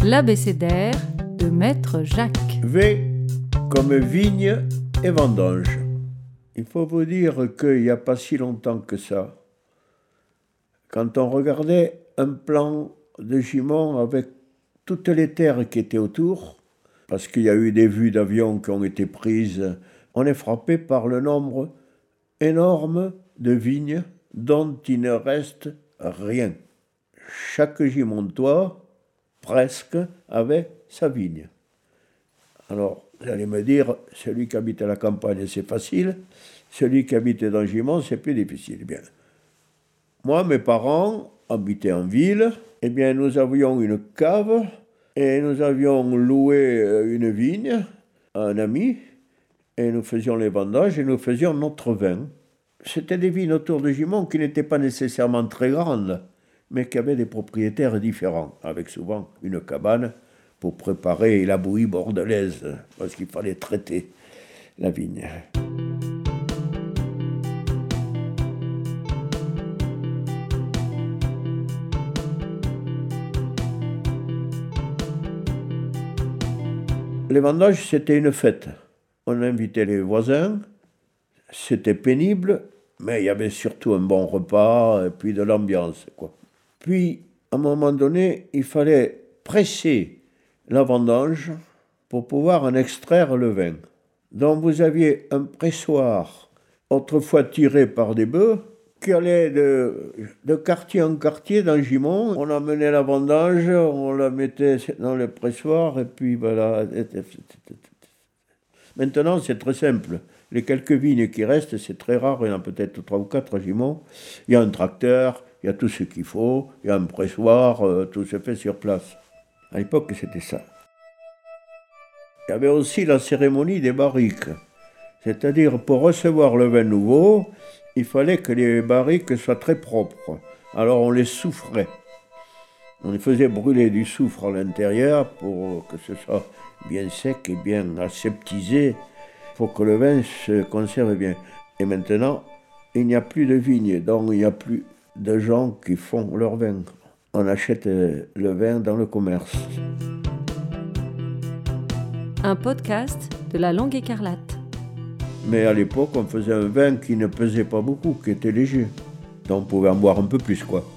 L'abécédaire de Maître Jacques. V comme vigne et vendange. Il faut vous dire qu'il n'y a pas si longtemps que ça, quand on regardait un plan de Gimont avec toutes les terres qui étaient autour, parce qu'il y a eu des vues d'avions qui ont été prises, on est frappé par le nombre énorme de vignes dont il ne reste rien. Chaque Gimontois, presque, avait sa vigne. Alors, vous allez me dire, celui qui habite à la campagne, c'est facile, celui qui habite dans Gimont, c'est plus difficile. Bien. Moi, mes parents habitaient en ville, eh bien, nous avions une cave et nous avions loué une vigne à un ami et nous faisions les vendanges et nous faisions notre vin. C'était des vignes autour de Gimont qui n'étaient pas nécessairement très grandes, mais qui avaient des propriétaires différents, avec souvent une cabane pour préparer la bouillie bordelaise, parce qu'il fallait traiter la vigne. Les vendanges, c'était une fête. On invitait les voisins, c'était pénible, mais il y avait surtout un bon repas et puis de l'ambiance, quoi. Puis, à un moment donné, il fallait presser la vendange pour pouvoir en extraire le vin. Donc vous aviez un pressoir, autrefois tiré par des bœufs, qui allait de quartier en quartier dans Gimont. On amenait la vendange, on la mettait dans le pressoir et puis voilà. Maintenant, c'est très simple. Les quelques vignes qui restent, c'est très rare, il y en a peut-être 3 ou 4 à Gimont. Il y a un tracteur, il y a tout ce qu'il faut, il y a un pressoir, tout se fait sur place. À l'époque, c'était ça. Il y avait aussi la cérémonie des barriques. C'est-à-dire, pour recevoir le vin nouveau, il fallait que les barriques soient très propres. Alors, on les soufrait. On les faisait brûler du soufre à l'intérieur pour que ce soit bien sec et bien aseptisé, pour que le vin se conserve bien. Et maintenant, il n'y a plus de vignes, donc il n'y a plus de gens qui font leur vin. On achète le vin dans le commerce. Un podcast de la Langue Écarlate. Mais à l'époque, on faisait un vin qui ne pesait pas beaucoup, qui était léger. Donc on pouvait en boire un peu plus, quoi.